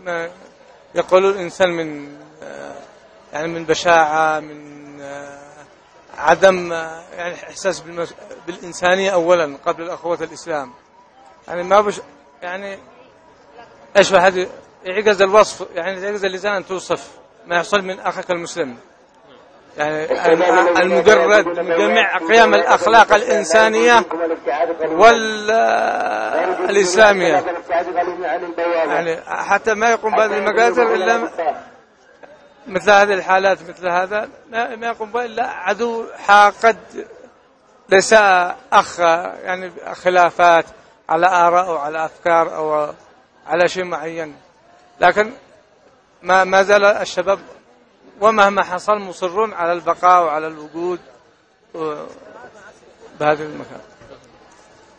ما يقولون الإنسان من يعني من بشاعة، من عدم يعني إحساس بالإنسانية أولا قبل الأخوة الإسلام. يعني ما يعني إيش واحد يعجز الوصف، يعني يعجز اللسان أن توصف ما يحصل من أخك المسلم. يعني المجرد من جميع قيم الأخلاق الإنسانية والإسلامية، يعني حتى ما يقوم بهذه المقادير إلا مثل هذه الحالات، مثل هذا ما يقوم به إلا عدو حاقد، ليس أخ يعني خلافات على آراء أو على أفكار أو على شيء معين. لكن ما زال الشباب ومهما حصل مصرون على البقاء وعلى الوجود بهذا المكان.